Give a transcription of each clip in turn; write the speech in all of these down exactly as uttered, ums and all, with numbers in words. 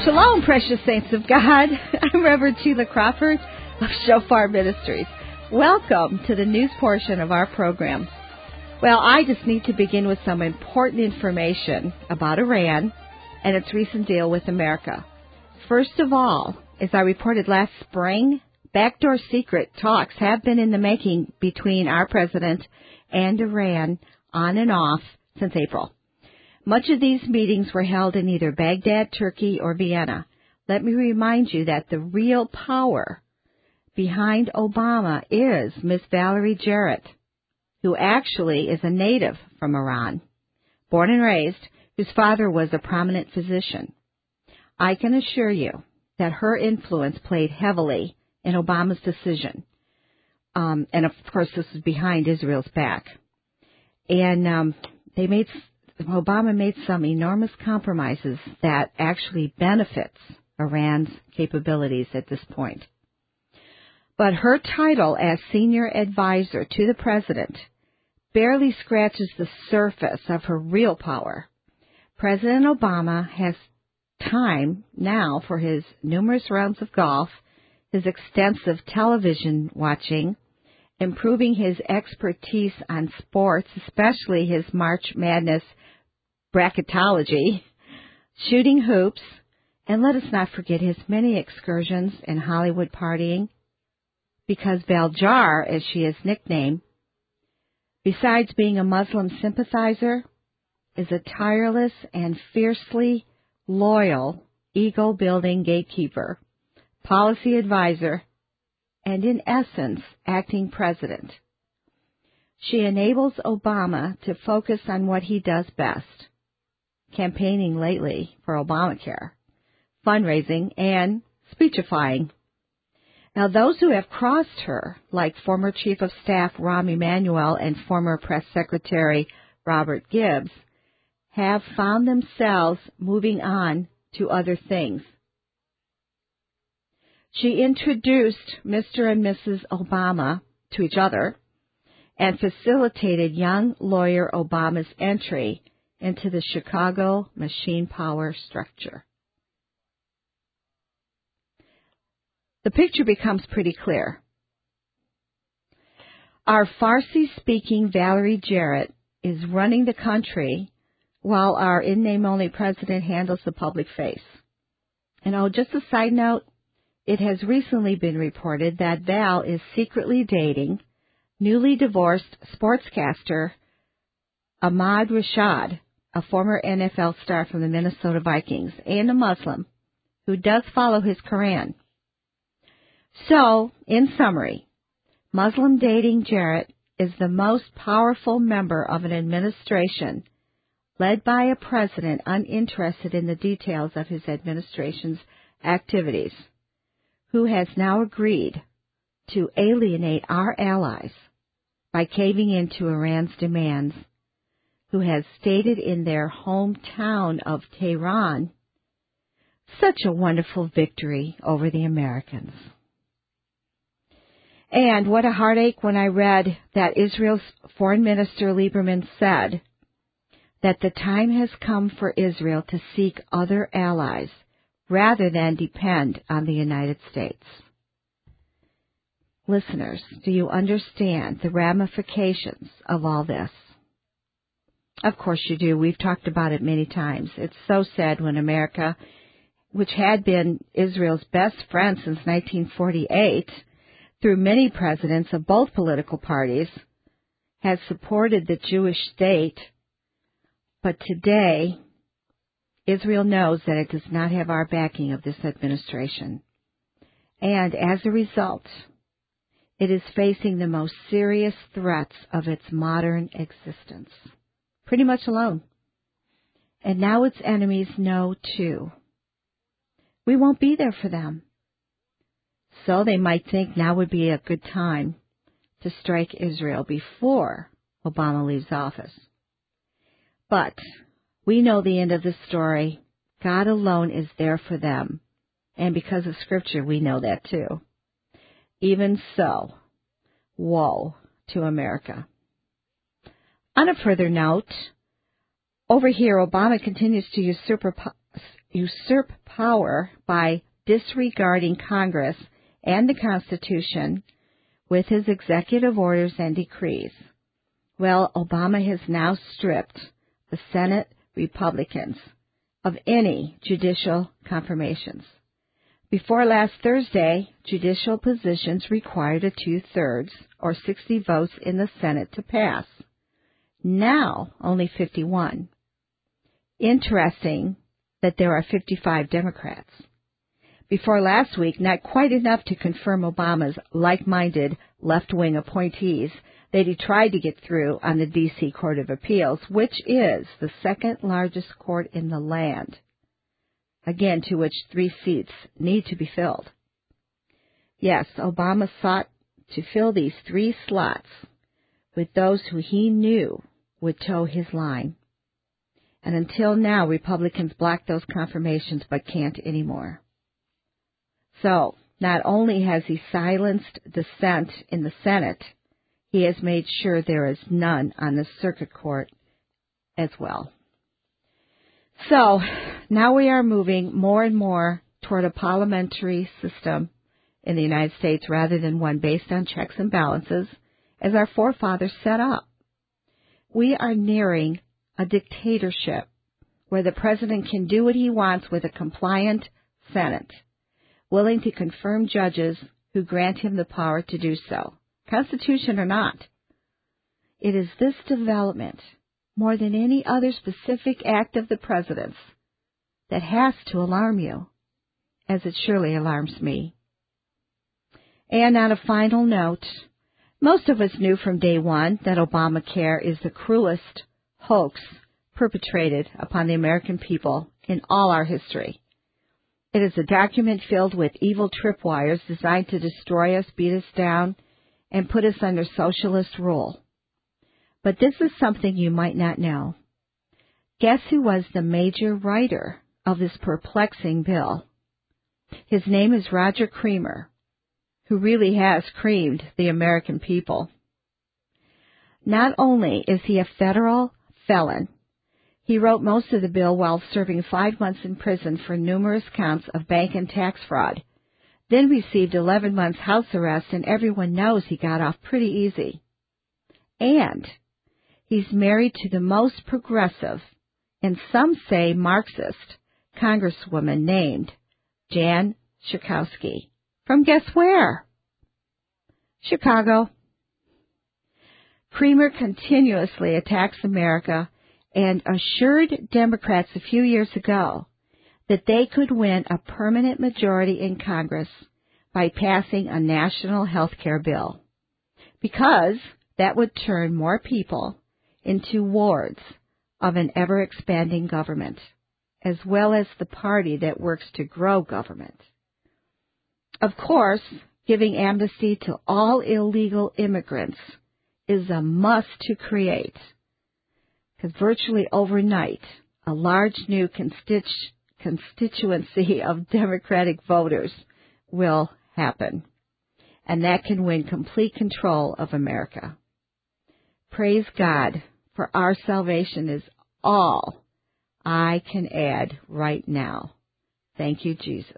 Shalom, precious saints of God. I'm Reverend Sheila Crawford of Shofar Ministries. Welcome to the news portion of our program. Well, I just need to begin with some important information about Iran and its recent deal with America. First of all, as I reported last spring, backdoor secret talks have been in the making between our president and Iran on and off since April. Much of these meetings were held in either Baghdad, Turkey, or Vienna. Let me remind you that the real power behind Obama is Miss Valerie Jarrett, who actually is a native from Iran, born and raised, whose father was a prominent physician. I can assure you that her influence played heavily in Obama's decision. Um, and, of course, this is behind Israel's back. And um, they made... Obama made some enormous compromises that actually benefits Iran's capabilities at this point. But her title as senior advisor to the president barely scratches the surface of her real power. President Obama has time now for his numerous rounds of golf, his extensive television watching, improving his expertise on sports, especially his March Madness bracketology, shooting hoops, and let us not forget his many excursions in Hollywood partying, because Val-Jar, as she is nicknamed, besides being a Muslim sympathizer, is a tireless and fiercely loyal ego-building gatekeeper, policy advisor, and in essence, acting president. She enables Obama to focus on what he does best, campaigning lately for Obamacare, fundraising, and speechifying. Now, those who have crossed her, like former Chief of Staff Rahm Emanuel and former Press Secretary Robert Gibbs, have found themselves moving on to other things. She introduced Mister and Missus Obama to each other and facilitated young lawyer Obama's entry into the Chicago machine power structure. The picture becomes pretty clear. Our Farsi-speaking Valerie Jarrett is running the country while our in-name-only president handles the public face. And oh, just a side note, it has recently been reported that Val is secretly dating newly divorced sportscaster Ahmad Rashad, a former N F L star from the Minnesota Vikings, and a Muslim who does follow his Quran. So, in summary, Muslim dating Jarrett is the most powerful member of an administration led by a president uninterested in the details of his administration's activities, who has now agreed to alienate our allies by caving into Iran's demands, who has stated in their hometown of Tehran such a wonderful victory over the Americans. And what a heartache when I read that Israel's Foreign Minister Lieberman said that the time has come for Israel to seek other allies rather than depend on the United States. Listeners, do you understand the ramifications of all this? Of course you do. We've talked about it many times. It's so sad when America, which had been Israel's best friend since nineteen forty-eight, through many presidents of both political parties, has supported the Jewish state, but today Israel knows that it does not have our backing of this administration. And as a result, it is facing the most serious threats of its modern existence. Pretty much alone. And now its enemies know, too. We won't be there for them. So they might think now would be a good time to strike Israel before Obama leaves office. But we know the end of the story. God alone is there for them. And because of Scripture, we know that, too. Even so, woe to America. On a further note, over here, Obama continues to usurp, usurp power by disregarding Congress and the Constitution with his executive orders and decrees. Well, Obama has now stripped the Senate Republicans of any judicial confirmations. Before last Thursday, judicial positions required a two-thirds or sixty votes in the Senate to pass. Now, only fifty-one. Interesting that there are fifty-five Democrats. Before last week, not quite enough to confirm Obama's like-minded left-wing appointees that he tried to get through on the D C Court of Appeals, which is the second largest court in the land. Again, to which three seats need to be filled. Yes, Obama sought to fill these three slots with those who he knew would toe his line. And until now, Republicans blocked those confirmations but can't anymore. So, not only has he silenced dissent in the Senate, he has made sure there is none on the circuit court as well. So, now we are moving more and more toward a parliamentary system in the United States rather than one based on checks and balances, as our forefathers set up. We are nearing a dictatorship where the president can do what he wants with a compliant Senate, willing to confirm judges who grant him the power to do so, Constitution or not. It is this development, more than any other specific act of the president's, that has to alarm you, as it surely alarms me. And on a final note, most of us knew from day one that Obamacare is the cruelest hoax perpetrated upon the American people in all our history. It is a document filled with evil tripwires designed to destroy us, beat us down, and put us under socialist rule. But this is something you might not know. Guess who was the major writer of this perplexing bill? His name is Roger Creamer, who really has creamed the American people. Not only is he a federal felon, he wrote most of the bill while serving five months in prison for numerous counts of bank and tax fraud, then received eleven months house arrest, and everyone knows he got off pretty easy. And he's married to the most progressive, and some say Marxist, congresswoman named Jan Schakowsky. From guess where? Chicago. Creamer continuously attacks America and assured Democrats a few years ago that they could win a permanent majority in Congress by passing a national health care bill, because that would turn more people into wards of an ever-expanding government, as well as the party that works to grow government. Of course, giving amnesty to all illegal immigrants is a must to create, because virtually overnight, a large new constitu- constituency of Democratic voters will happen, and that can win complete control of America. Praise God, for our salvation is all I can add right now. Thank you, Jesus.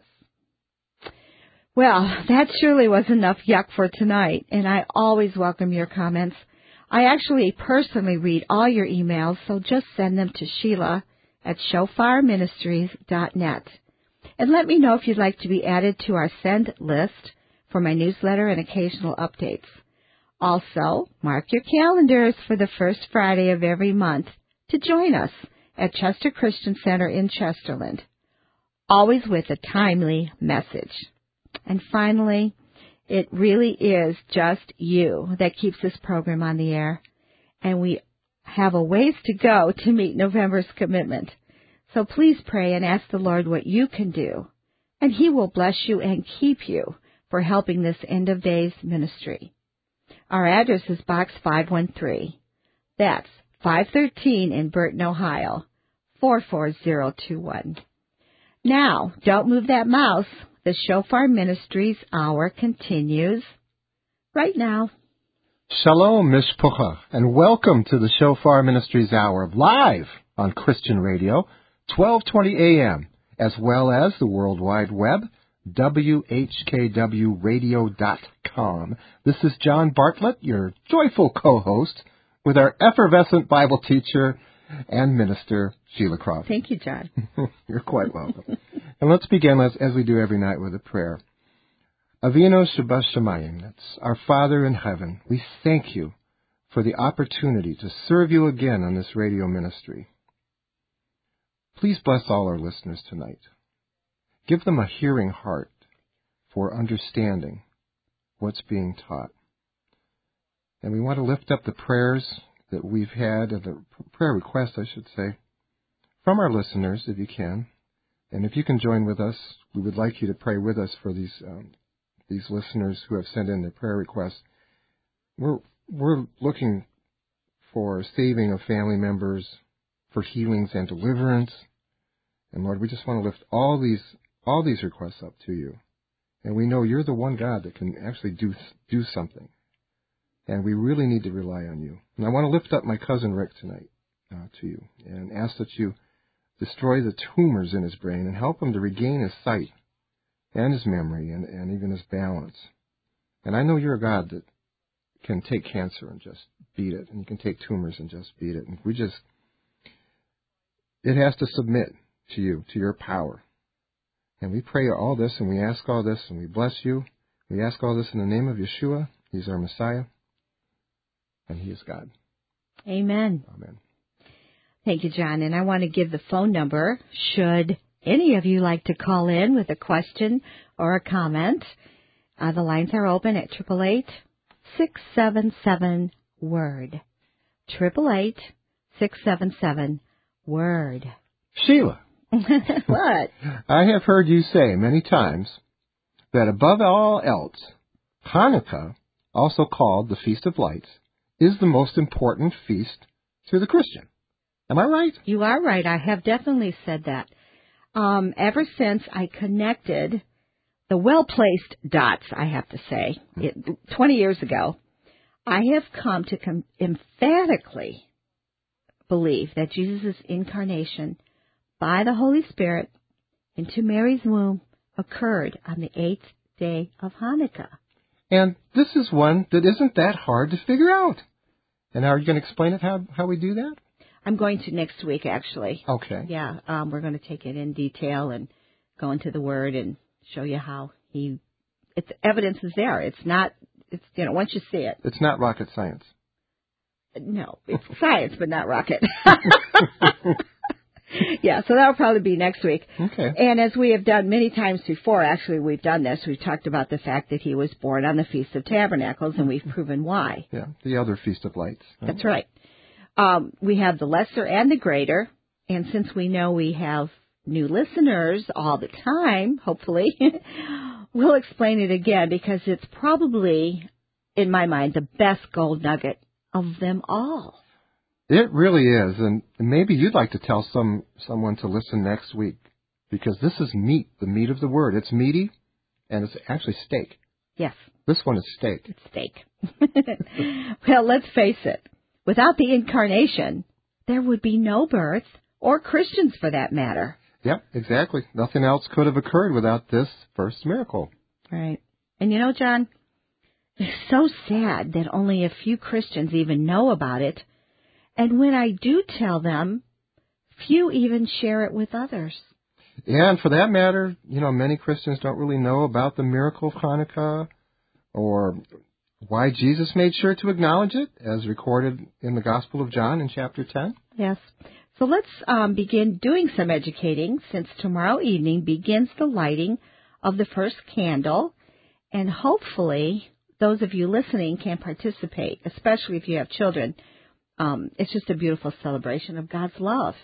Well, that surely was enough yuck for tonight, and I always welcome your comments. I actually personally read all your emails, so just send them to Sheila at shofar ministries dot net. And let me know if you'd like to be added to our send list for my newsletter and occasional updates. Also, mark your calendars for the first Friday of every month to join us at Chester Christian Center in Chesterland, always with a timely message. And finally, it really is just you that keeps this program on the air, and we have a ways to go to meet November's commitment. So please pray and ask the Lord what you can do, and He will bless you and keep you for helping this end of days ministry. Our address is Box five one three. That's five thirteen in Burton, Ohio, four four zero two one. Now, don't move that mouse. The Shofar Ministries Hour continues right now. Shalom, Mishpucha, and welcome to the Shofar Ministries Hour live on Christian Radio, twelve twenty a.m. as well as the World Wide Web, W H K W radio dot com. This is John Bartlett, your joyful co-host, with our effervescent Bible teacher and minister, Sheila Crawford. Thank you, John. You're quite welcome. And let's begin, as, as we do every night, with a prayer. Avinu Shebashamayim, that's our Father in heaven. We thank you for the opportunity to serve you again on this radio ministry. Please bless all our listeners tonight. Give them a hearing heart for understanding what's being taught. And we want to lift up the prayers that we've had, or the prayer requests, I should say, from our listeners, if you can. And if you can join with us, we would like you to pray with us for these um, these listeners who have sent in their prayer requests. We're we're looking for saving of family members, for healings and deliverance. And Lord, we just want to lift all these all these requests up to you. And we know you're the one God that can actually do do something. And we really need to rely on you. And I want to lift up my cousin Rick tonight uh, to you and ask that you destroy the tumors in his brain and help him to regain his sight and his memory and, and even his balance. And I know you're a God that can take cancer and just beat it, and you can take tumors and just beat it. And we just, it has to submit to you, to your power. And we pray all this, and we ask all this, and we bless you. We ask all this in the name of Yeshua. He's our Messiah, and He is God. Amen. Amen. Thank you, John. And I want to give the phone number, should any of you like to call in with a question or a comment. Uh, the lines are open at eight eight eight, six seven seven, WORD. eight eight eight, six seven seven, WORD. Sheila. What? I have heard you say many times that above all else, Hanukkah, also called the Feast of Lights, is the most important feast to the Christian. Am I right? You are right. I have definitely said that. Um, ever since I connected the well-placed dots, I have to say, it, twenty years ago, I have come to com- emphatically believe that Jesus' incarnation by the Holy Spirit into Mary's womb occurred on the eighth day of Hanukkah. And this is one that isn't that hard to figure out. And are you going to explain it how, how we do that? I'm going to next week, actually. Okay. Yeah, um, we're going to take it in detail and go into the Word and show you how he. It's evidence is there. It's not. It's you know once you see it. It's not rocket science. No, it's science, but not rocket. Yeah, so that'll probably be next week. Okay. And as we have done many times before, actually, we've done this. We've talked about the fact that he was born on the Feast of Tabernacles, and we've proven why. Yeah, the other Feast of Lights. That's right. Um, we have the lesser and the greater, and since we know we have new listeners all the time, hopefully, we'll explain it again because it's probably, in my mind, the best gold nugget of them all. It really is, and maybe you'd like to tell some someone to listen next week, because this is meat, the meat of the Word. It's meaty, and it's actually steak. Yes. This one is steak. It's steak. Well, let's face it. Without the incarnation, there would be no birth, or Christians for that matter. Yep, exactly. Nothing else could have occurred without this first miracle. Right. And you know, John, it's so sad that only a few Christians even know about it. And when I do tell them, few even share it with others. Yeah, and for that matter, you know, many Christians don't really know about the miracle of Hanukkah or why Jesus made sure to acknowledge it, as recorded in the Gospel of John in chapter ten. Yes. So let's um, begin doing some educating, since tomorrow evening begins the lighting of the first candle. And hopefully those of you listening can participate, especially if you have children. Um, it's just a beautiful celebration of God's love.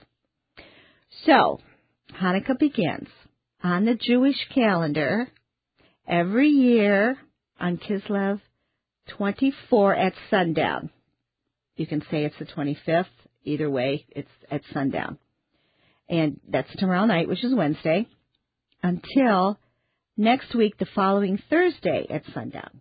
So, Hanukkah begins on the Jewish calendar every year on Kislev twenty-four at sundown. You can say it's the twenty-fifth. Either way, it's at sundown. And that's tomorrow night, which is Wednesday, until next week, the following Thursday at sundown.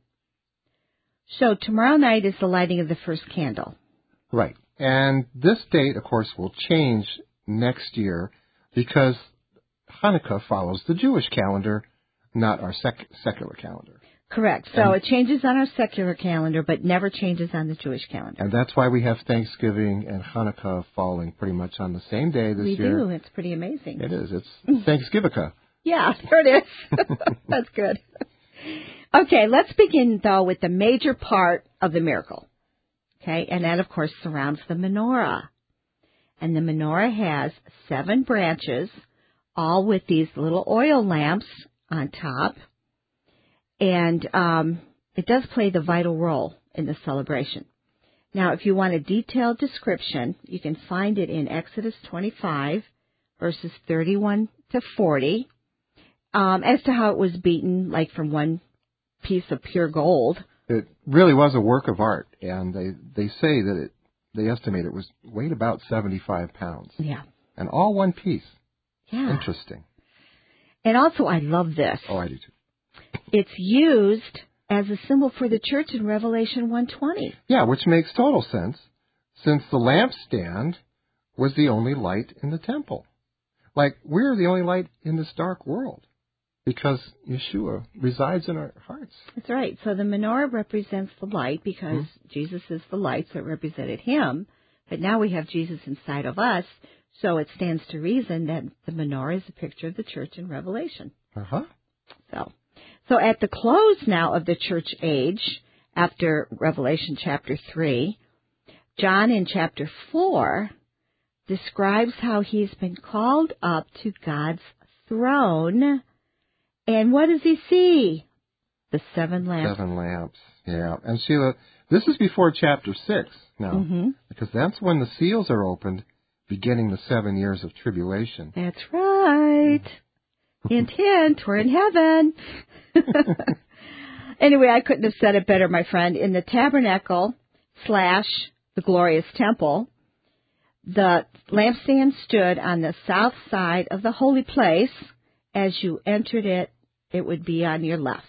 So tomorrow night is the lighting of the first candle. Right. And this date, of course, will change next year because Hanukkah follows the Jewish calendar, not our sec- secular calendar. Correct. So And- it changes on our secular calendar, but never changes on the Jewish calendar. And that's why we have Thanksgiving and Hanukkah falling pretty much on the same day this we year. do. It's pretty amazing. It is. It's Thanksgiving. Yeah, there it is. That's good. Okay, let's begin, though, with the major part of the miracle. Okay, and that, of course, surrounds the menorah. And the menorah has seven branches, all with these little oil lamps on top. And um, it does play the vital role in the celebration. Now, if you want a detailed description, you can find it in Exodus twenty-five, verses thirty-one to forty, um, as to how it was beaten, like from one piece of pure gold. It really was a work of art, and they, they say that it, they estimate it was weighed about seventy-five pounds. Yeah. And all one piece. Yeah. Interesting. And also, I love this. Oh, I do too. It's used as a symbol for the church in Revelation one twenty. Yeah, which makes total sense, since the lampstand was the only light in the temple. Like, we're the only light in this dark world, because Yeshua resides in our hearts. That's right. So the menorah represents the light because mm-hmm. Jesus is the light, so it represented him. But now we have Jesus inside of us, so it stands to reason that the menorah is a picture of the church in Revelation. Uh-huh. So, so at the close now of the church age, after Revelation chapter three, John in chapter four describes how he's been called up to God's throne. And what does he see? The seven lamps. Seven lamps, yeah. And Sheila, this is before chapter six now, mm-hmm. because that's when the seals are opened, beginning the seven years of tribulation. That's right. Hint, hint, we're in heaven. Anyway, I couldn't have said it better, my friend. In the tabernacle slash the glorious temple, the lampstand stood on the south side of the holy place. As you entered it, it would be on your left.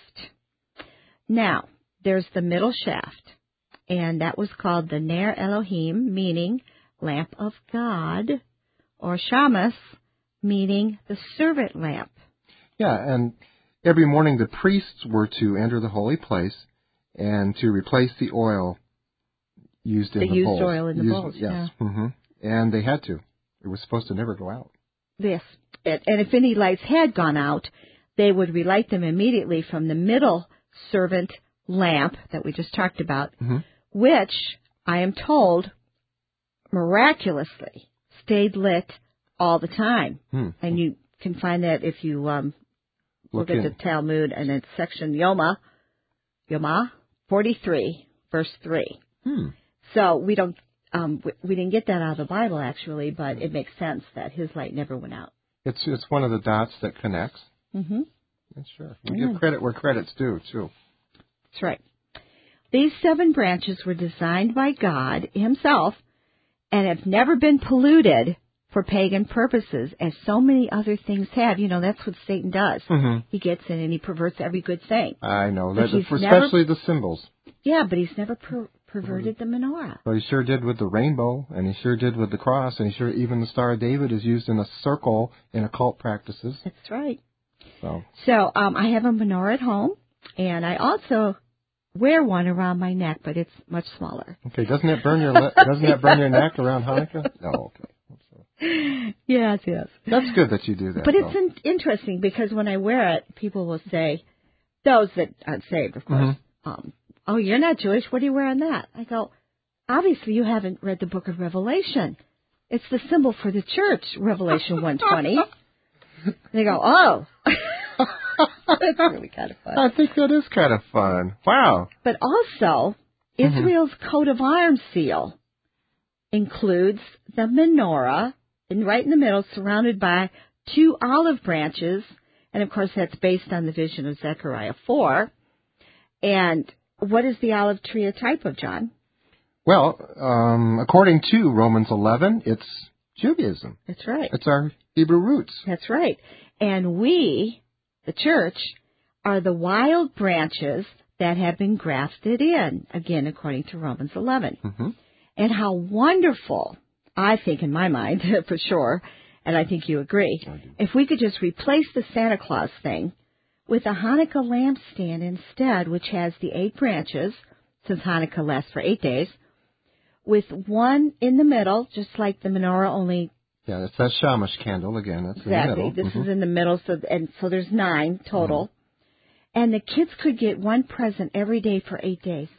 Now, there's the middle shaft, and that was called the Ner Elohim, meaning lamp of God, or Shamas, meaning the servant lamp. Yeah, and every morning the priests were to enter the holy place and to replace the oil used in the, the used bowls. oil in the used, bowls, yes. yeah. Mm-hmm. And they had to. It was supposed to never go out. Yes. And if any lights had gone out, they would relight them immediately from the middle servant lamp that we just talked about, mm-hmm. which, I am told, miraculously stayed lit all the time. Hmm. And you can find that if you um, look, look at in. the Talmud and it's section Yoma, Yoma forty-three, verse three. Hmm. So we don't, um, we, we didn't get that out of the Bible actually, but it makes sense that his light never went out. It's it's one of the dots that connects. Mm-hmm. Yeah, sure. We give credit where credit's due, too. That's right. These seven branches were designed by God himself and have never been polluted for pagan purposes, as so many other things have. You know, that's what Satan does. Mm-hmm. He gets in and he perverts every good thing. I know, But that, he's especially never, the symbols. Yeah, but he's never per- perverted the menorah. Well, he sure did with the rainbow, and he sure did with the cross, and he sure even the Star of David is used in a circle in occult practices. That's right. So, so um, I have a menorah at home, and I also wear one around my neck, but it's much smaller. Okay, doesn't that burn your le- doesn't that burn your neck around Hanukkah? No, okay. Yes, yes. That's good that you do that. But though. it's in- interesting because when I wear it, people will say, those that aren't saved, of course, mm-hmm. um, oh, you're not Jewish. What do you wear on that? I go, obviously you haven't read the book of Revelation. It's the symbol for the church, Revelation one twenty. They go, oh. That's really kind of fun. I think that is kind of fun. Wow. But also, Israel's mm-hmm. coat of arms seal includes the menorah, and right in the middle, surrounded by two olive branches. And, of course, that's based on the vision of Zechariah four. And what is the olive tree a type of, John? Well, um, according to Romans eleven, it's Judaism. That's right. It's our Hebrew roots. That's right. And we, the church, are the wild branches that have been grafted in, again, according to Romans eleven. Mm-hmm. And how wonderful, I think in my mind, for sure, and I think you agree, I do. if we could just replace the Santa Claus thing with a Hanukkah lampstand instead, which has the eight branches, since Hanukkah lasts for eight days, with one in the middle, just like the menorah, only... Yeah, it's that shamash candle again. That's exactly. in the middle. This mm-hmm. is in the middle, so and so there's nine total. Mm-hmm. And the kids could get one present every day for eight days.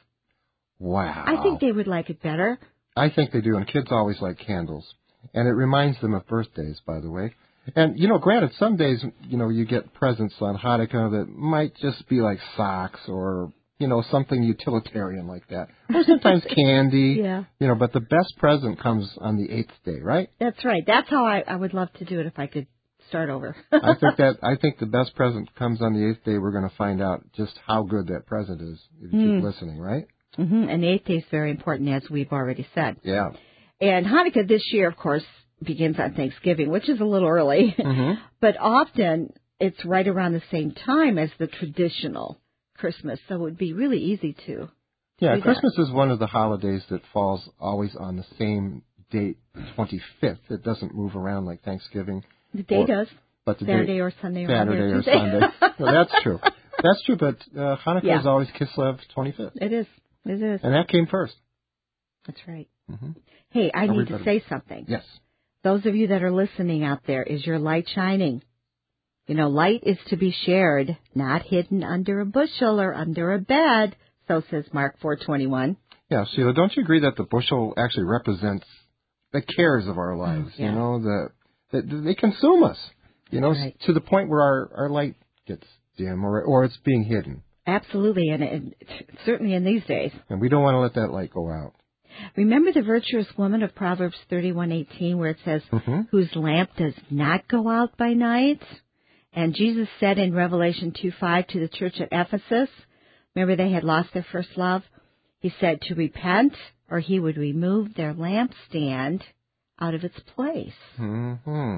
Wow. I think they would like it better. I think they do, and kids always like candles. And it reminds them of birthdays, by the way. And, you know, granted, some days, you know, you get presents on Hanukkah that might just be like socks or, you know, something utilitarian like that. Or sometimes candy. Yeah. You know, but the best present comes on the eighth day, right? That's right. That's how I, I would love to do it if I could start over. I think that I think the best present comes on the eighth day. We're going to find out just how good that present is if you mm. keep listening, right? Mm-hmm. And the eighth day is very important, as we've already said. Yeah. And Hanukkah this year, of course, begins on Thanksgiving, which is a little early. Mm-hmm. But often it's right around the same time as the traditional Christmas, so it would be really easy to Yeah, do Christmas that. is one of the holidays that falls always on the same date, twenty-fifth. It doesn't move around like Thanksgiving. The day or, does. But the Saturday day, or Sunday or Saturday or Tuesday. Sunday. Well, that's true. That's true, but uh, Hanukkah yeah. is always Kislev twenty-fifth. It is. It is. And that came first. That's right. Mm-hmm. Hey, I need Everybody. to say something. Yes. Those of you that are listening out there, is your light shining? You know, light is to be shared, not hidden under a bushel or under a bed, so says Mark four twenty-one. Yeah, Sheila, don't you agree that the bushel actually represents the cares of our lives? Oh, yeah. You know, the, the they consume us, you know, right. to the point where our, our light gets dim or or it's being hidden. Absolutely, and, and certainly in these days. And we don't want to let that light go out. Remember the virtuous woman of Proverbs thirty-one eighteen, where it says, mm-hmm. whose lamp does not go out by night? And Jesus said in Revelation two five to the church at Ephesus, remember they had lost their first love? He said to repent, or he would remove their lampstand out of its place. Mm-hmm.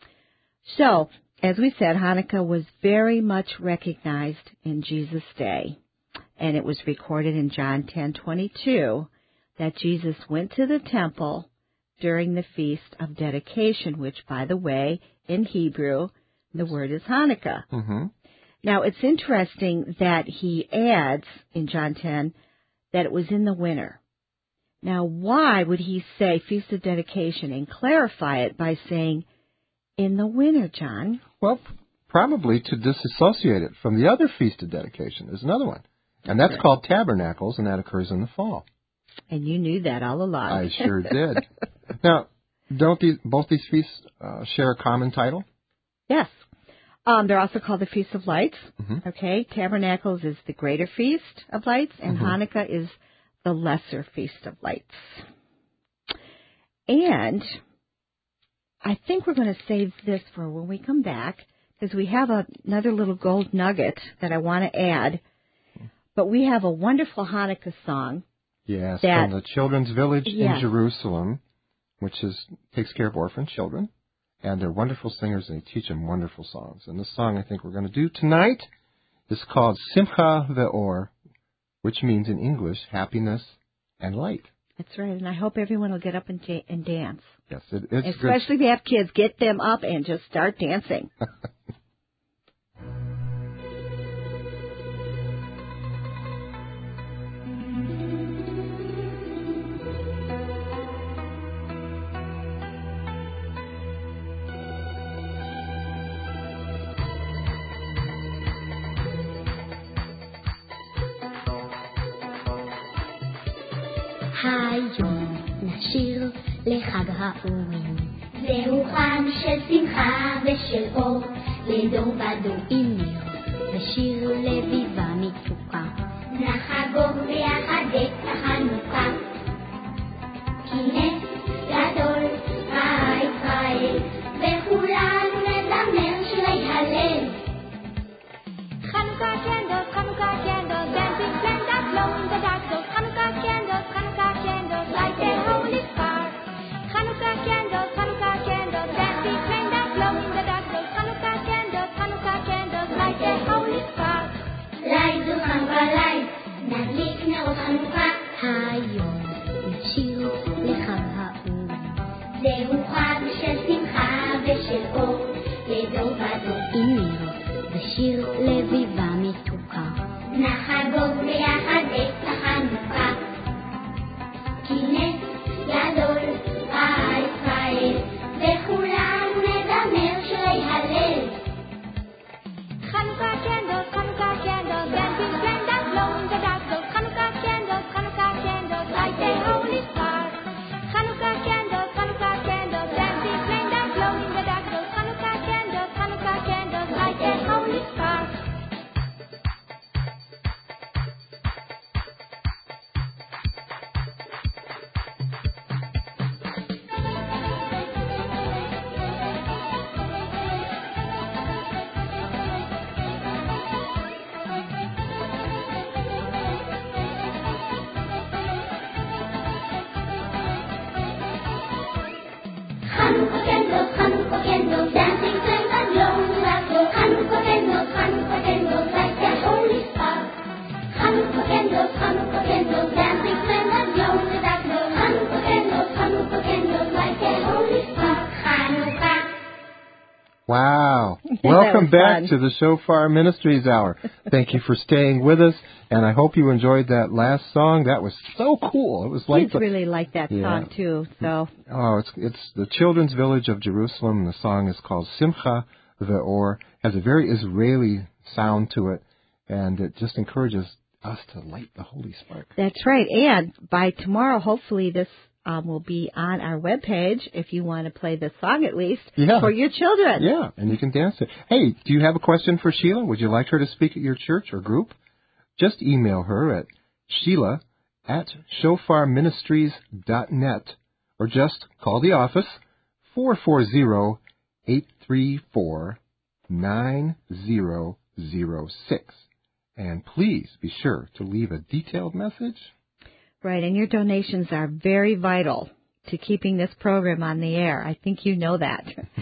So, as we said, Hanukkah was very much recognized in Jesus' day. And it was recorded in John ten twenty-two that Jesus went to the temple during the Feast of Dedication, which, by the way, in Hebrew, the word is Hanukkah. Mm-hmm. Now, it's interesting that he adds in John ten that it was in the winter. Now, why would he say Feast of Dedication and clarify it by saying in the winter, John? Well, probably to disassociate it from the other Feast of Dedication. There's another one. And that's right. called Tabernacles, and that occurs in the fall. And you knew that all along. I sure did. Now, don't these, both these feasts uh, share a common title? Yes. Um, they're also called the Feast of Lights. Mm-hmm. Okay. Tabernacles is the greater Feast of Lights, and mm-hmm. Hanukkah is the lesser Feast of Lights. And I think we're going to save this for when we come back, because we have a, another little gold nugget that I want to add. But we have a wonderful Hanukkah song. Yes, that, from the Children's Village yes. in Jerusalem, which is takes care of orphan children. And they're wonderful singers, and they teach them wonderful songs. And this song I think we're going to do tonight is called Simcha Ve'or, which means in English, happiness and light. That's right, and I hope everyone will get up and, ja- and dance. Yes, it, it's Especially good. if you have kids, get them up and just start dancing. היום נשיר לחג האורים. זהו חג של שמחה ושל אור, לדור ודור עם נר ושיר לביבה מתוקה. נחגוג ביחד את החנוכה, כי נס גדול בא ישראל, וכולנו נזמר שירי הלל. Hanukkah candles, Hanukkah candles, dancing flames that glow in the dark. Those Hanukkah candles, Hanukkah candles, light their holy spark. Hanukkah candles, Hanukkah candles, dancing flames that glow in the dark. Those Hanukkah candles, Hanukkah candles, light their holy spark. Nahagog liyahan it sa Hanukkah. Kines gadol Israel, וכולם נדמר שירי הלל. Hanukkah candles, Hanukkah candles, dancing flame that glow in the dark. Those Hanukkah candles, Hanukkah candles, light a holy spark. Hanukkah candles, Hanukkah candles, dancing flame that glow in the dark. Those Hanukkah candles, Hanukkah candles, light a holy spark. Hanukkah candles, Hanukkah candles, dancing flames that glow in the dark. Those Hanukkah candles, Hanukkah candles, light a holy spark. Hanukkah candles, Hanukkah candles, dancing flames that glow in the dark. Those Hanukkah candles, Hanukkah candles, light a holy spark. Hanukkah. Wow. That Welcome was back fun. to the Shofar Ministries Hour. Thank you for staying with us, and I hope you enjoyed that last song. That was so cool. It was like Kids the, really like that Yeah. song too. So oh, it's it's the Children's Village of Jerusalem. The song is called Simcha Ve'or. Has a very Israeli sound to it, and it just encourages us to light the holy spark. that's right. And by tomorrow, hopefully, this um, will be on our webpage if you want to play the song at least Yeah. for your children. Yeah, and you can dance it. Hey, do you have a question for Sheila? Would you like her to speak at your church or group? Just email her at Sheila at shofar ministries dot net or just call the office four four zero, eight three four, nine zero zero six. And please be sure to leave a detailed message. Right, and your donations are very vital to keeping this program on the air. I think you know that.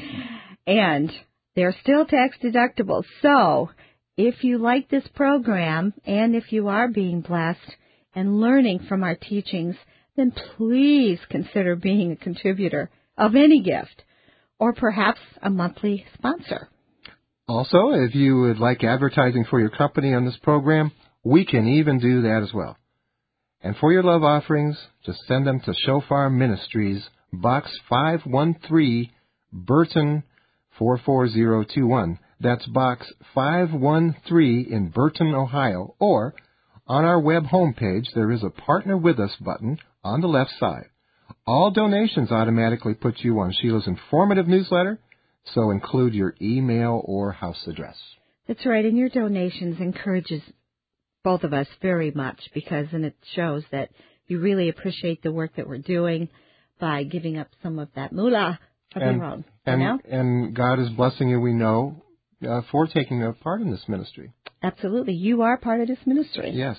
And they're still tax deductible. So if you like this program and if you are being blessed and learning from our teachings, then please consider being a contributor of any gift or perhaps a monthly sponsor. Also, if you would like advertising for your company on this program, we can even do that as well. And for your love offerings, just send them to Shofar Ministries, Box five one three, Burton four four zero two one. That's Box five one three in Burton, Ohio. Or on our web homepage, there is a Partner With Us button on the left side. All donations automatically put you on Sheila's informative newsletter, so include your email or house address. That's right, and your donations encourages both of us very much because then it shows that you really appreciate the work that we're doing by giving up some of that moolah of And, your own. and, you know? and God is blessing you, we know, uh, for taking a part in this ministry. Absolutely. You are part of this ministry. Yes.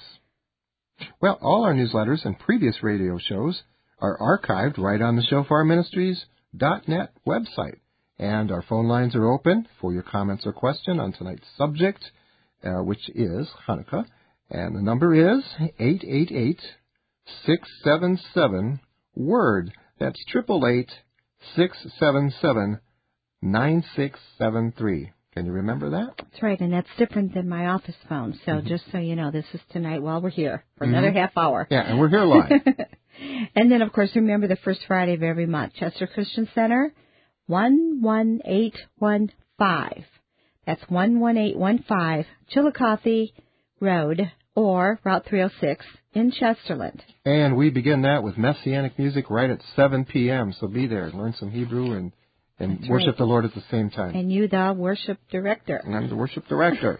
Well, all our newsletters and previous radio shows are archived right on the shofar ministries dot net website. And our phone lines are open for your comments or question on tonight's subject, uh, which is Hanukkah. And the number is eight eight eight, six seven seven, WORD. That's eight eight eight, six seven seven, nine six seven three. Can you remember that? That's right, and that's different than my office phone. So Mm-hmm. just so you know, this is tonight while we're here for another Mhm. half hour. Yeah, and we're here live. And then, of course, remember the first Friday of every month, Chester Christian Center, one one eight one five. That's one one eight one five, Chillicothe Road, or Route three oh six in Chesterland. And we begin that with Messianic music right at seven p.m., so be there and learn some Hebrew and, and That's worship right. the Lord at the same time. And you, the worship director. And I'm the worship director.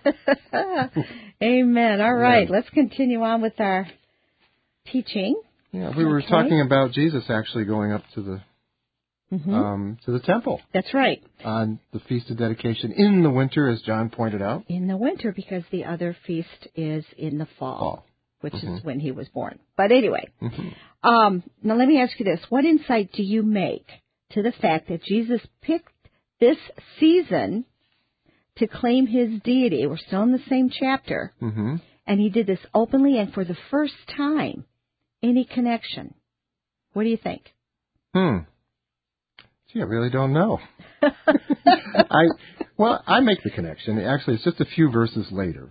Amen. All right, Amen. let's continue on with our teaching. Yeah, we were Okay. talking about Jesus actually going up to the hmm um, to the temple That's right. on the Feast of Dedication in the winter, as John pointed out. In the winter, because the other feast is in the fall, Fall. which Mhm. is when he was born. But anyway, hmm um, now let me ask you this. What insight do you make to the fact that Jesus picked this season to claim his deity? We're still in the same chapter. hmm And he did this openly and for the first time. Any connection? What do you think? Hmm. Gee, I really don't know. I well, I make the connection. Actually, it's just a few verses later,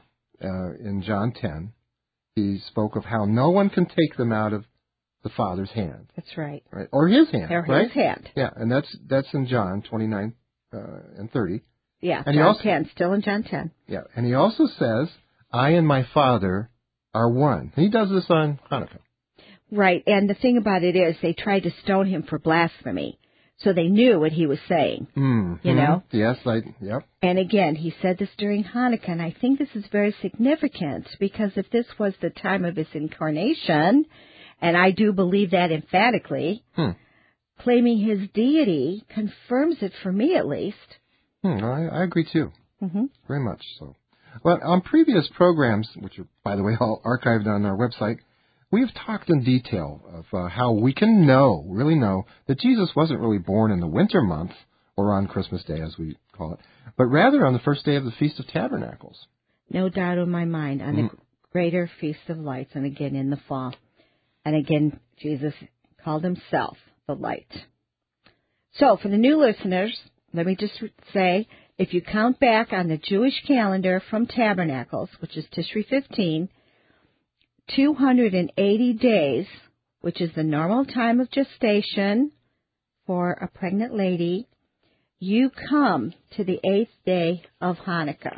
uh, in John ten, he spoke of how no one can take them out of the Father's hand. That's right. Right? Or his hand, Or right? his hand. Yeah, and that's that's in John twenty-nine uh, and thirty. Yeah, and John he also, ten, still in John ten. Yeah, and he also says, I and my Father are one. He does this on Hanukkah. Right, and the thing about it is they tried to stone him for blasphemy, so they knew what he was saying, Mm-hmm. you know? Yes, I, yep. And again, he said this during Hanukkah, and I think this is very significant, because if this was the time of his incarnation, and I do believe that emphatically, Hmm. claiming his deity confirms it for me at least. Hmm, I, I agree too. Mm-hmm. Very much so. Well, on previous programs, which are, by the way, all archived on our website, we have talked in detail of uh, how we can know, really know, that Jesus wasn't really born in the winter month, or on Christmas Day, as we call it, but rather on the first day of the Feast of Tabernacles. No doubt in my mind, on Mm. the greater Feast of Lights, and again in the fall. And again, Jesus called himself the light. So, for the new listeners, let me just say, if you count back on the Jewish calendar from Tabernacles, which is Tishri fifteen, two hundred eighty days, which is the normal time of gestation for a pregnant lady, you come to the eighth day of Hanukkah,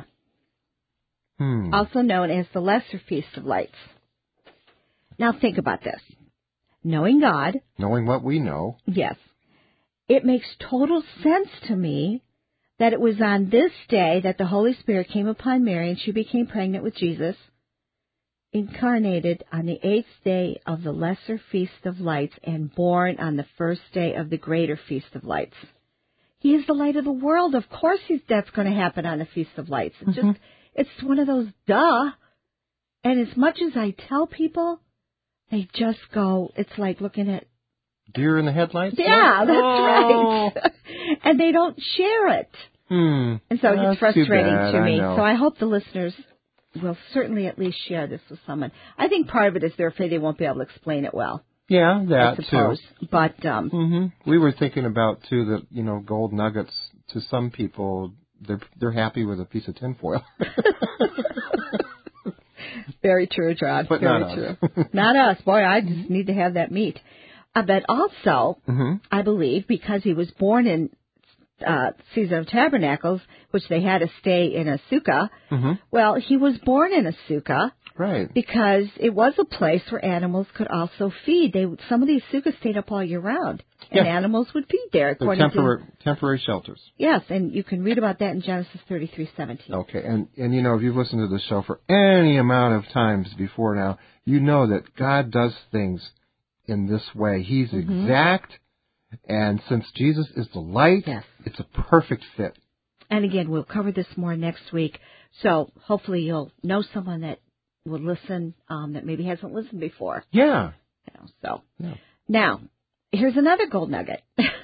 Hmm. also known as the Lesser Feast of Lights. Now think about this. Knowing God, Knowing what we know. yes, it makes total sense to me that it was on this day that the Holy Spirit came upon Mary and she became pregnant with Jesus, incarnated on the eighth day of the Lesser Feast of Lights and born on the first day of the Greater Feast of Lights. He is the light of the world. Of course he's, that's going to happen on the Feast of Lights. It's Mm-hmm. just, it's one of those duh. And as much as I tell people, they just go, it's like looking at, Deer in the headlights? yeah, What? that's Oh. right. And they don't share it. Hmm. And so That's it's frustrating too bad, to I me. know. So I hope the listeners will certainly at least share this with someone. I think part of it is they're afraid they won't be able to explain it well. Yeah, that I suppose. too. But um, Mm-hmm. We were thinking about too that you know gold nuggets to some people they're they're happy with a piece of tinfoil. very true, John. But very not true. us. Not us. Boy, I just need to have that meat. Uh, but also, Mm-hmm. I believe, because he was born in uh, Season of Tabernacles, which they had to stay in a sukkah, Mm-hmm. well, he was born in a sukkah Right. because it was a place where animals could also feed. They Some of these sukkahs stayed up all year round, and Yeah. animals would feed there. They're According temporary to temporary shelters. yes, and you can read about that in Genesis thirty-three seventeen. Okay, and and you know if you've listened to the show for any amount of times before now, you know that God does things in this way. He's Mm-hmm. exact, and since Jesus is the light, Yes. it's a perfect fit. And again, we'll cover this more next week. So hopefully you'll know someone that will listen um, that maybe hasn't listened before. Yeah. You know, so Yeah. now, here's another gold nugget.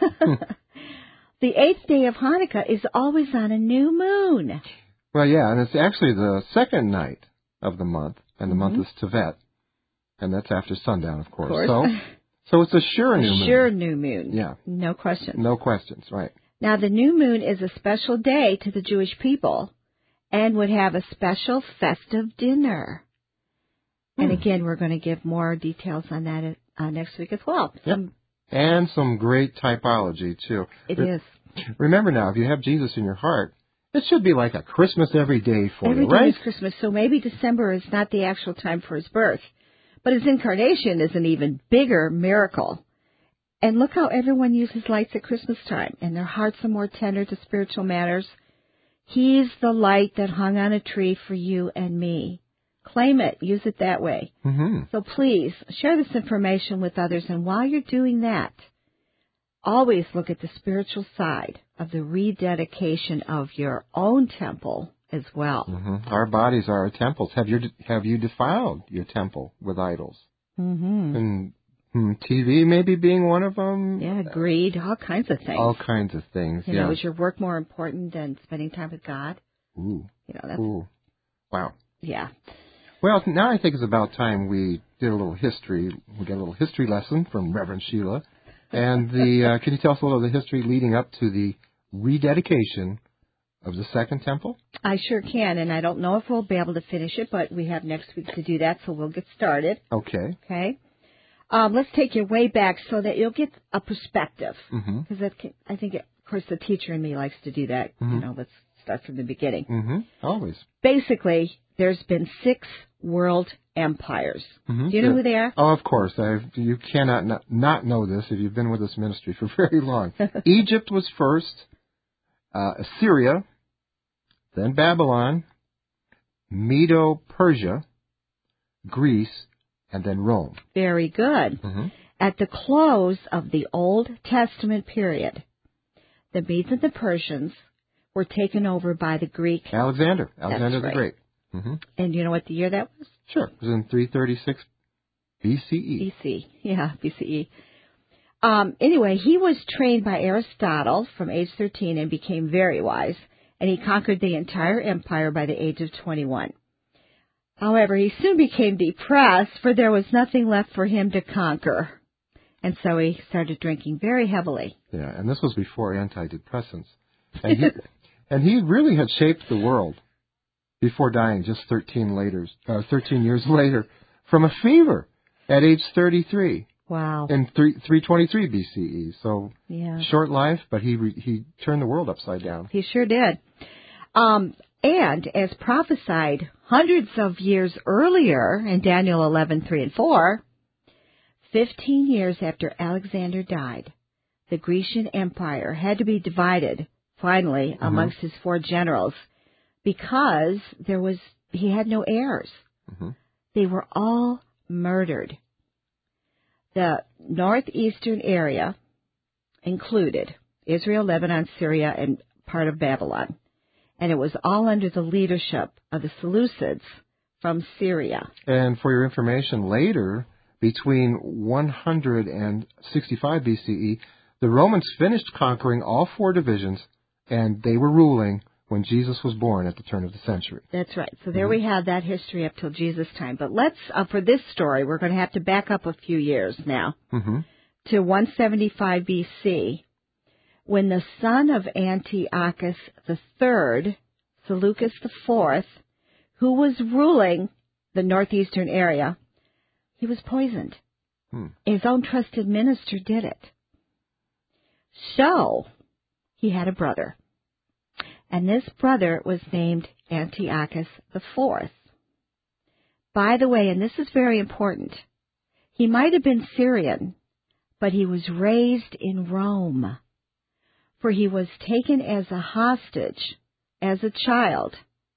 The eighth day of Hanukkah is always on a new moon. Well, yeah, and it's actually the second night of the month, and the Mm-hmm. month is Tevet, and that's after sundown, of course. Of course. So, so it's a sure new moon. Sure new moon. Yeah. No question. No questions, right? Now, the new moon is a special day to the Jewish people and would have a special festive dinner. And Hmm. again, we're going to give more details on that uh, next week as well. Yep. Some, And some great typology, too. it But is. Remember now, if you have Jesus in your heart, it should be like a Christmas every day for Every you, day right? is Christmas, so maybe December is not the actual time for his birth. But his incarnation is an even bigger miracle. And look how everyone uses lights at Christmas time, and their hearts are more tender to spiritual matters. He's the light that hung on a tree for you and me. Claim it. Use it that way. Mm-hmm. So please, share this information with others, and while you're doing that, always look at the spiritual side of the rededication of your own temple as well. Mm-hmm. Our bodies are our temples. Have you have you defiled your temple with idols? Mm-hmm. And hmm, T V maybe being one of them. Yeah, greed, all kinds of things. All kinds of things. You yeah. know, is your work more important than spending time with God? Ooh. You know, that's, Ooh. Wow. yeah. Well, now I think it's about time we did a little history. We got a little history lesson from Reverend Sheila. And the uh, can you tell us a little of the history leading up to the rededication of the Second Temple? I sure can, and I don't know if we'll be able to finish it, but we have next week to do that, so we'll get started. Okay. Okay. Um, let's take you way back so that you'll get a perspective. Because Mm-hmm. I think, of course, the teacher in me likes to do that. Mm-hmm. You know, let's start from the beginning. Mm-hmm. Always. Basically, there's been six world empires. Mm-hmm. Do you know Yeah. who they are? Oh, of course. I've, you cannot not, not know this if you've been with this ministry for very long. Egypt was first, uh, Assyria, then Babylon, Medo-Persia, Greece, and then Rome. Very good. Mm-hmm. At the close of the Old Testament period, the Medes and the Persians were taken over by the Greek. Alexander. Alexander That's the right. Great. Mm-hmm. And you know what the year that was? Sure. It was in three thirty-six B C E. B C. Yeah, B C E. Um, anyway, he was trained by Aristotle from age thirteen and became very wise, and he conquered the entire empire by the age of twenty-one. However, he soon became depressed, for there was nothing left for him to conquer. And so he started drinking very heavily. Yeah, and this was before antidepressants. And he, and he really had shaped the world before dying just thirteen later, uh, thirteen years later from a fever at age thirty-three Wow. in three twenty-three B C E. So Yeah. short life, but he re, he turned the world upside down. He sure did. Um, and as prophesied hundreds of years earlier in Daniel eleven, three and four, fifteen years after Alexander died, the Grecian Empire had to be divided, finally, Mm-hmm. amongst his four generals, because there was he had no heirs. Mm-hmm. They were all murdered. The northeastern area included Israel, Lebanon, Syria, and part of Babylon. And it was all under the leadership of the Seleucids from Syria. And for your information, later, between one hundred sixty-five B C E, the Romans finished conquering all four divisions, and they were ruling when Jesus was born at the turn of the century. That's right. So there we have that history up till Jesus' time. But let's, uh, for this story, we're going to have to back up a few years now Mm-hmm. to one seventy-five B C, when the son of Antiochus the Third, Seleucus the Fourth, who was ruling the northeastern area, he was poisoned. Hmm. His own trusted minister did it. So, he had a brother. And this brother was named Antiochus the Fourth. By the way, and this is very important, he might have been Syrian, but he was raised in Rome. For he was taken as a hostage as a child.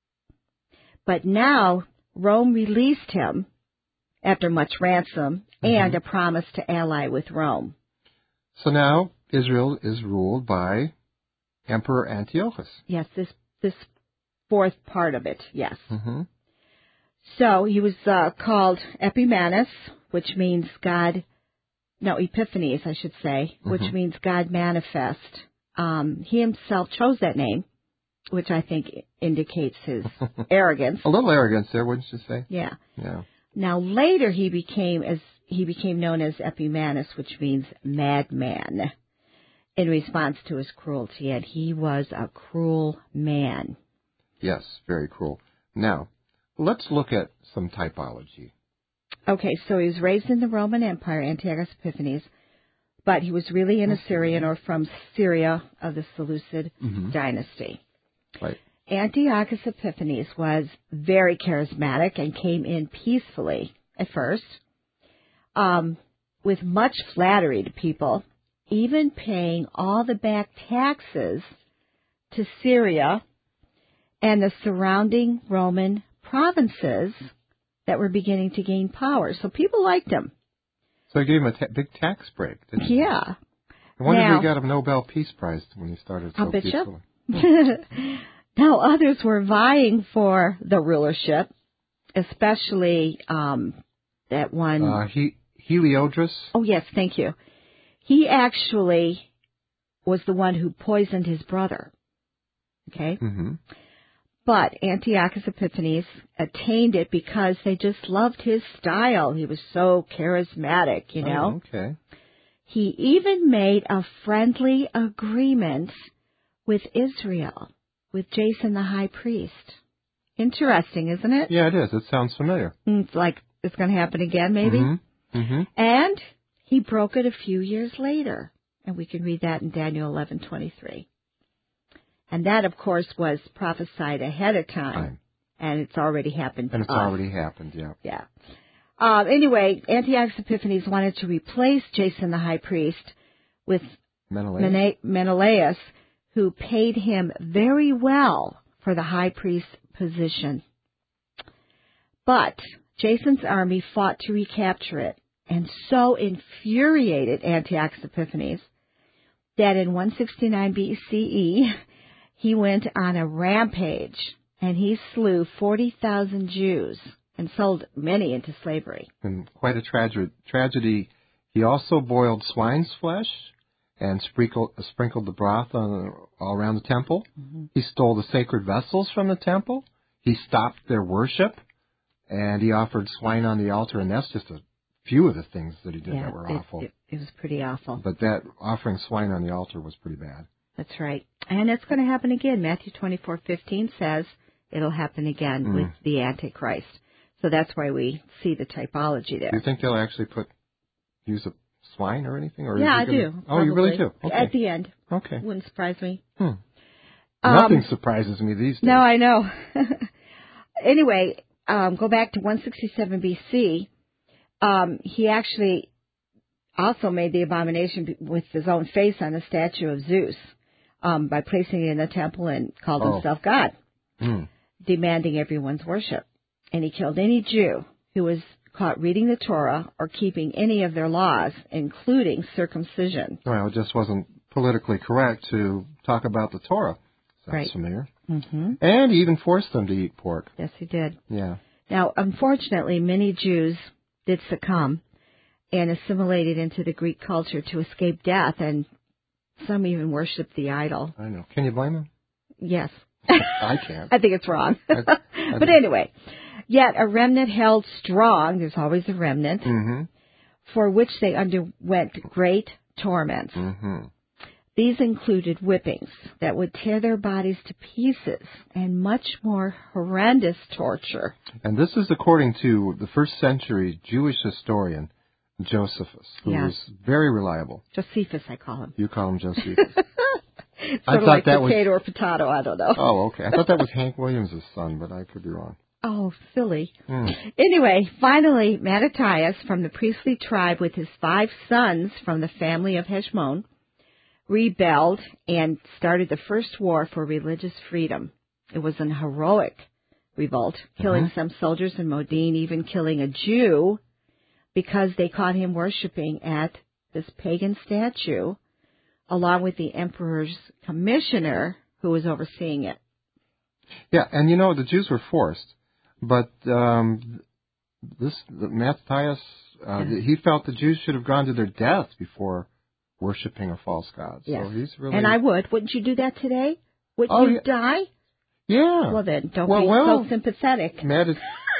But now Rome released him after much ransom Mm-hmm. and a promise to ally with Rome. So now Israel is ruled by Emperor Antiochus. Yes, this this fourth part of it, yes. Mm-hmm. So he was uh, called Epimanes, which means God, no, Epiphanes, I should say, which Mhm. means God manifest. Um, he himself chose that name, which I think indicates his arrogance. A little arrogance there, wouldn't you say? Yeah. Yeah. Now later he became as he became known as Epimanes, which means madman, in response to his cruelty, and he was a cruel man. Yes, very cruel. Now, let's look at some typology. Okay, so he was raised in the Roman Empire, Antiochus Epiphanes, but he was really an Assyrian or from Syria of the Seleucid Mhm. dynasty. Right. Antiochus Epiphanes was very charismatic and came in peacefully at first, um, with much flattery to people, even paying all the back taxes to Syria and the surrounding Roman provinces that were beginning to gain power. So people liked him. So he gave him a ta- big tax break, didn't he? Yeah. I wonder Now- if he got a Nobel Peace Prize when he started so I'll bet peacefully. you. Now others were vying for the rulership, especially um, that one. Uh, he, Heliodrus. Oh, yes, thank you. He actually was the one who poisoned his brother. Okay? Mm-hmm. But Antiochus Epiphanes attained it because they just loved his style. He was so charismatic, you know. Oh, okay. He even made a friendly agreement with Israel, with Jason the high priest. Interesting, isn't it? Yeah, it is. It sounds familiar. It's like it's going to happen again, maybe. Mm-hmm. Mm-hmm. And he broke it a few years later. And we can read that in Daniel eleven twenty-three. And that, of course, was prophesied ahead of time. Time. And it's already happened to And it's us. already happened, yeah. Yeah. Uh, anyway, Antiochus Epiphanes wanted to replace Jason the high priest with Menelaus. Mene- Menelaus, who paid him very well for the high priest's position. But Jason's army fought to recapture it, and so infuriated Antiochus Epiphanes that in one sixty-nine B C E he went on a rampage, and he slew forty thousand Jews and sold many into slavery. And quite a trage- tragedy. He also boiled swine's flesh and sprinkled, uh, sprinkled the broth on, all around the temple. Mm-hmm. He stole the sacred vessels from the temple. He stopped their worship, and he offered swine on the altar. And that's just a few of the things that he did yeah, that were it, awful. It, it was pretty awful. But that offering swine on the altar was pretty bad. That's right. And it's going to happen again. Matthew twenty-four fifteen says it'll happen again Mm. with the Antichrist. So that's why we see the typology there. Do you think they'll actually put use a swine or anything? Or is yeah, he I gonna... do. Oh, you really probably. do? Okay. At the end. Okay. Wouldn't surprise me. Hmm. Um, Nothing surprises me these days. No, I know. Anyway, um, go back to one sixty-seven B C. Um, he actually also made the abomination with his own face on a statue of Zeus um, by placing it in the temple and called Oh. himself God, Hmm. demanding everyone's worship. And he killed any Jew who was caught reading the Torah or keeping any of their laws, including circumcision. Well, it just wasn't politically correct to talk about the Torah. Sounds Right. familiar. Mm-hmm. And he even forced them to eat pork. Yes, he did. Yeah. Now, unfortunately, many Jews did succumb and assimilated into the Greek culture to escape death, and some even worshiped the idol. I know. Can you blame him? Yes. I can't. I think it's wrong. I, I But anyway, yet a remnant held strong, there's always a remnant, Mm-hmm. for which they underwent great torments. Mm-hmm. These included whippings that would tear their bodies to pieces and much more horrendous torture. And this is according to the first century Jewish historian Josephus, who Yeah. was very reliable. Josephus, I call him. You call him Josephus. Sort I of thought like that was- potato or potato, I don't know. Oh, okay. I thought that was Hank Williams' son, but I could be wrong. Oh, silly. Hmm. Anyway, finally, Mattathias from the priestly tribe with his five sons from the family of Heshmon rebelled and started the first war for religious freedom. It was an heroic revolt, killing Mm-hmm. some soldiers in Modin, even killing a Jew because they caught him worshiping at this pagan statue, along with the emperor's commissioner who was overseeing it. Yeah, and you know, the Jews were forced, but um, this the Mattathias, uh, Yeah. he felt the Jews should have gone to their death before worshiping a false god. So Yes. he's really... And I would. Wouldn't you do that today? Wouldn't Oh, you yeah. die? Yeah. Well, then, don't Well, be well, so sympathetic. Mattat-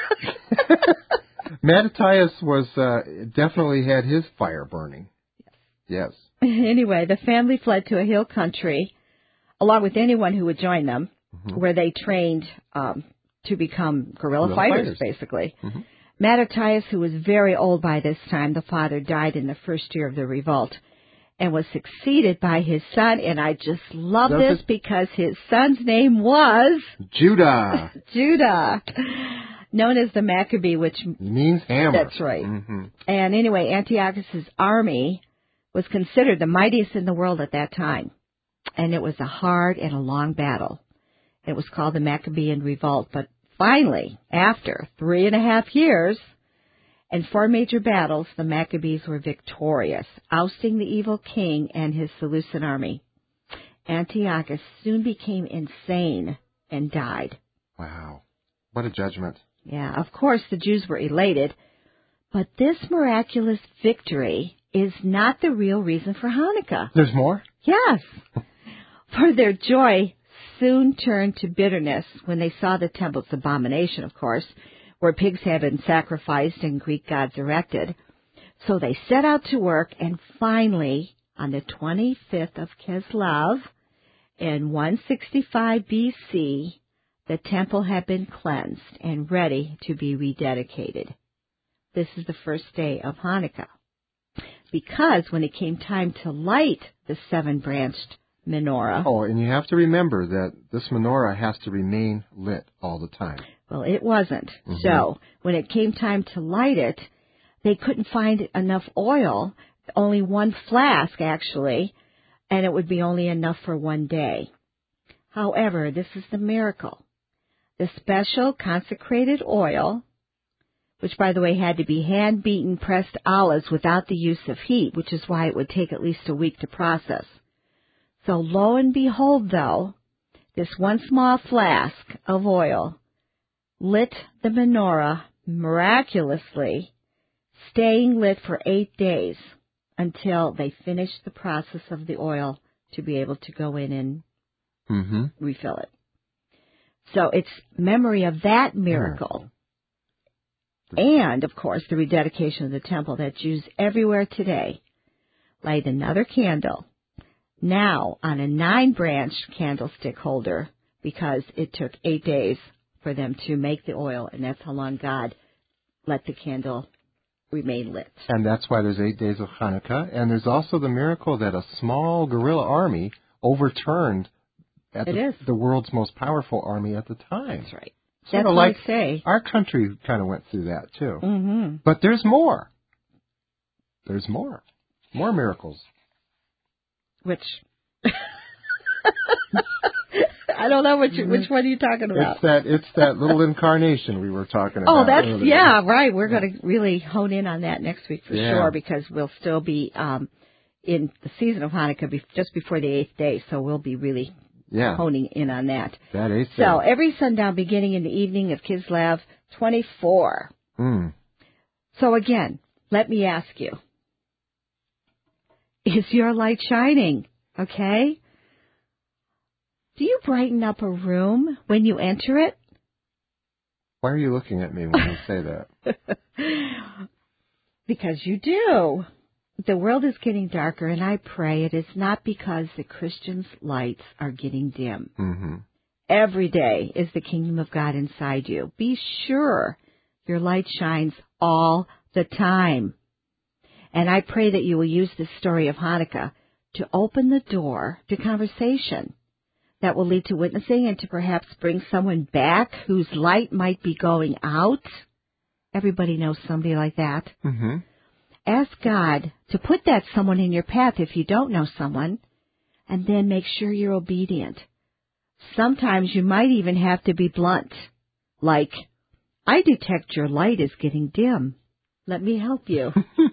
Mattathias was uh, definitely had his fire burning. Yes. Anyway, the family fled to a hill country, along with anyone who would join them, Mhm. where they trained um, to become guerrilla Guerrilla fighters, fighters. basically. Mhm. Mattathias, who was very old by this time, the father died in the first year of the revolt, and was succeeded by his son. And I just love Does this it- because his son's name was Judah. Judah, known as the Maccabee, which He means hammer. That's right. Mm-hmm. And anyway, Antiochus's army was considered the mightiest in the world at that time. And it was a hard and a long battle. It was called the Maccabean Revolt. But finally, after three and a half years and four major battles, the Maccabees were victorious, ousting the evil king and his Seleucid army. Antiochus soon became insane and died. Wow. What a judgment. Yeah, of course the Jews were elated, but this miraculous victory is not the real reason for Hanukkah. There's more? Yes, for their joy soon turned to bitterness when they saw the temple's abomination, of course, where pigs had been sacrificed and Greek gods erected. So they set out to work, and finally, on the twenty-fifth of Kislev, In one sixty-five B C, the temple had been cleansed and ready to be rededicated. This is the first day of Hanukkah. Because when it came time to light the seven-branched menorah... Oh, and you have to remember that this menorah has to remain lit all the time. Well, it wasn't. Mm-hmm. So when it came time to light it, they couldn't find enough oil, only one flask, actually, and it would be only enough for one day. However, this is the miracle. The special consecrated oil, which, by the way, had to be hand-beaten pressed olives without the use of heat, which is why it would take at least a week to process. So lo and behold, though, this one small flask of oil lit the menorah miraculously, staying lit for eight days until they finished the process of the oil to be able to go in and mm-hmm. refill it. So it's memory of that miracle. And, of course, the rededication of the temple that Jews everywhere today light another candle, now on a nine-branched candlestick holder, because it took eight days for them to make the oil, and that's how long God let the candle remain lit. And that's why there's eight days of Hanukkah. And there's also the miracle that a small guerrilla army overturned at it the, is. the world's most powerful army at the time. That's right. Sort That's of what like I say. Our country kind of went through that, too. Mm-hmm. But there's more. There's more. More miracles. Which... I don't know which which one are you talking about. It's that it's that little incarnation we were talking about. Oh, that's earlier. yeah, right. We're yeah. going to really hone in on that next week for yeah. sure, because we'll still be um, in the season of Hanukkah be, just before the eighth day, so we'll be really yeah. honing in on that. That eighth so day. So every sundown, beginning in the evening of Kislev twenty-four. Mm. So again, let me ask you: is your light shining? Okay. Do you brighten up a room when you enter it? Why are you looking at me when you say that? Because you do. The world is getting darker, and I pray it is not because the Christians' lights are getting dim. Mm-hmm. Every day is the kingdom of God inside you. Be sure your light shines all the time. And I pray that you will use this story of Hanukkah to open the door to conversation that will lead to witnessing and to perhaps bring someone back whose light might be going out. Everybody knows somebody like that. Mm-hmm. Ask God to put that someone in your path if you don't know someone, and then make sure you're obedient. Sometimes you might even have to be blunt, like, I detect your light is getting dim. Let me help you.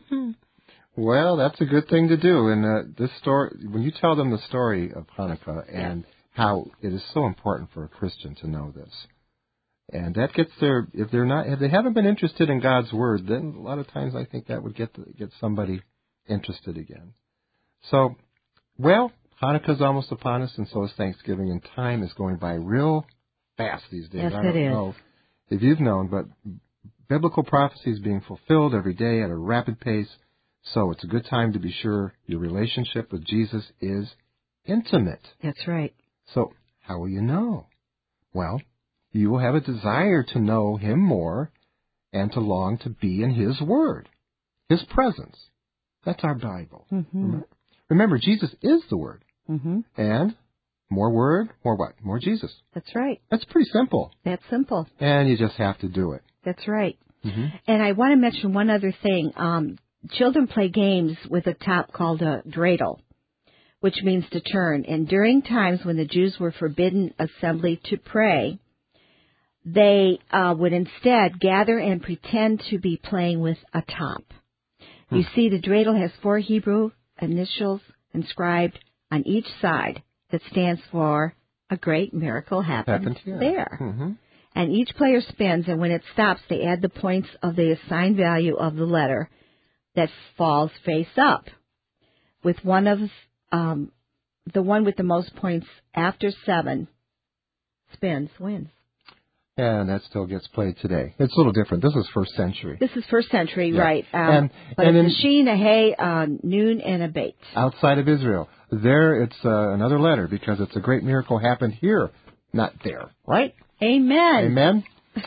Well, that's a good thing to do. And uh, this story, when you tell them the story of Hanukkah and yes. how it is so important for a Christian to know this, and that gets their, if they're not, if they haven't been interested in God's word, then a lot of times I think that would get the, get somebody interested again. So, well, Hanukkah's almost upon us, and so is Thanksgiving, and time is going by real fast these days. Yes, I don't it is. know if you've known, but biblical prophecy is being fulfilled every day at a rapid pace. So it's a good time to be sure your relationship with Jesus is intimate. That's right. So how will you know? Well, you will have a desire to know Him more and to long to be in His Word, His presence. That's our Bible. Mm-hmm. Remember, remember, Jesus is the Word. Mm-hmm. And more Word, more what? More Jesus. That's right. That's pretty simple. That's simple. And you just have to do it. That's right. Mm-hmm. And I want to mention one other thing. Um, children play games with a top called a dreidel, which means to turn. And during times when the Jews were forbidden assembly to pray, they uh, would instead gather and pretend to be playing with a top. Hmm. You see, the dreidel has four Hebrew initials inscribed on each side that stands for a great miracle happened, happened here. there. Mm-hmm. And each player spins, and when it stops, they add the points of the assigned value of the letter that falls face up. With one of um, the one with the most points after seven spins wins. And that still gets played today. It's a little different. This is first century. This is first century, Yeah. right. Um, And- but and it's in- a sheen, a hay, uh, noon, and a bait. Outside of Israel. There, it's uh, another letter because it's a great miracle happened here, not there. Right? Amen. Amen?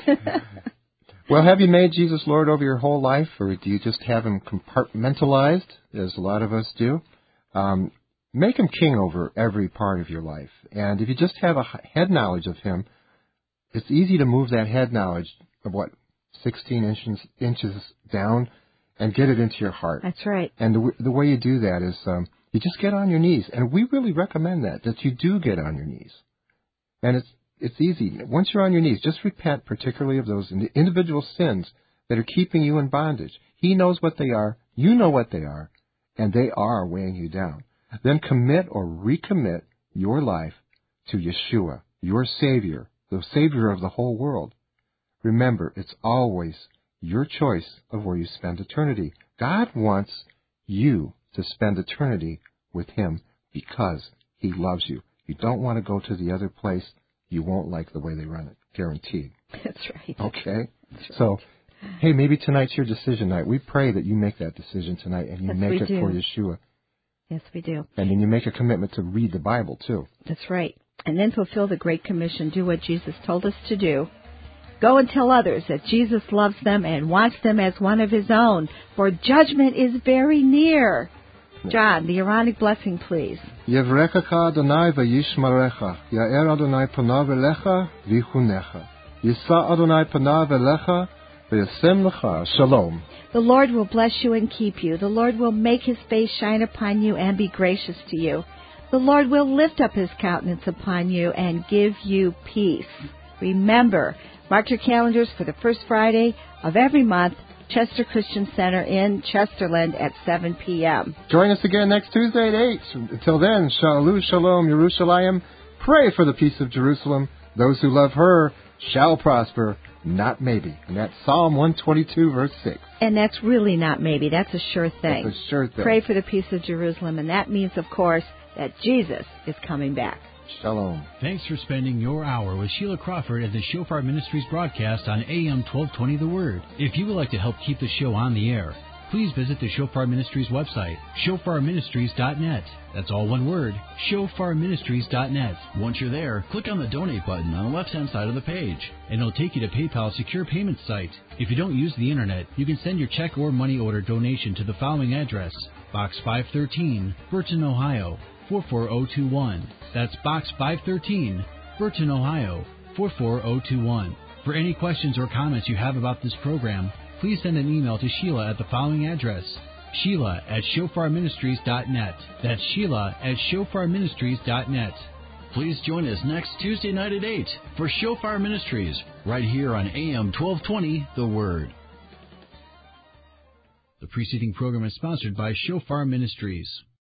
Well, have you made Jesus Lord over your whole life, or do you just have him compartmentalized, as a lot of us do? Um, make him king over every part of your life. And if you just have a head knowledge of him, it's easy to move that head knowledge of what, sixteen inches, inches down and get it into your heart. That's right. And the, w- the way you do that is um, you just get on your knees. And we really recommend that, that you do get on your knees. And it's it's easy. Once you're on your knees, just repent particularly of those ind- individual sins that are keeping you in bondage. He knows what they are. You know what they are. And they are weighing you down. Then commit or recommit your life to Yeshua, your Savior, the Savior of the whole world. Remember, it's always your choice of where you spend eternity. God wants you to spend eternity with him because he loves you. You don't want to go to the other place. You won't like the way they run it, guaranteed. That's right. Okay? That's right. So, hey, maybe tonight's your decision night. We pray that you make that decision tonight and you Yes, make we it do. for Yeshua. Yes, we do. And then you make a commitment to read the Bible, too. That's right. And then fulfill the Great Commission. Do what Jesus told us to do. Go and tell others that Jesus loves them and wants them as one of his own, for judgment is very near. John, the Aaronic blessing, please. Yevrechecha Adonai v'yishmarecha, Ya'er Adonai panav elecha v'yichunecha, Yisa Adonai panav elecha v'yasem lecha shalom. The Lord will bless you and keep you. The Lord will make his face shine upon you and be gracious to you. The Lord will lift up his countenance upon you and give you peace. Remember, mark your calendars for the first Friday of every month, Chester Christian Center in Chesterland at seven p.m. Join us again next Tuesday at eight. Until then, Shalom, Shalom, Yerushalayim. Pray for the peace of Jerusalem. Those who love her shall prosper, not maybe. And that's Psalm one twenty-two, verse six. And that's really not maybe. That's a sure thing. That's a sure thing. Pray for the peace of Jerusalem. And that means, of course, that Jesus is coming back. Shalom. Thanks for spending your hour with Sheila Crawford at the Shofar Ministries broadcast on A M twelve twenty The Word. If you would like to help keep the show on the air, please visit the Shofar Ministries website, shofar ministries dot net. That's all one word, shofar ministries dot net. Once you're there, click on the donate button on the left-hand side of the page, and it'll take you to PayPal's secure payment site. If you don't use the internet, you can send your check or money order donation to the following address: Box five thirteen, Burton, Ohio, four four zero two one. That's Box five thirteen, Burton, Ohio, four four zero two one. For any questions or comments you have about this program, please send an email to Sheila at the following address: Sheila at shofar ministries dot net. That's Sheila at shofar ministries dot net. Please join us next Tuesday night at eight for Shofar Ministries, right here on A M twelve twenty The Word. The preceding program is sponsored by Shofar Ministries.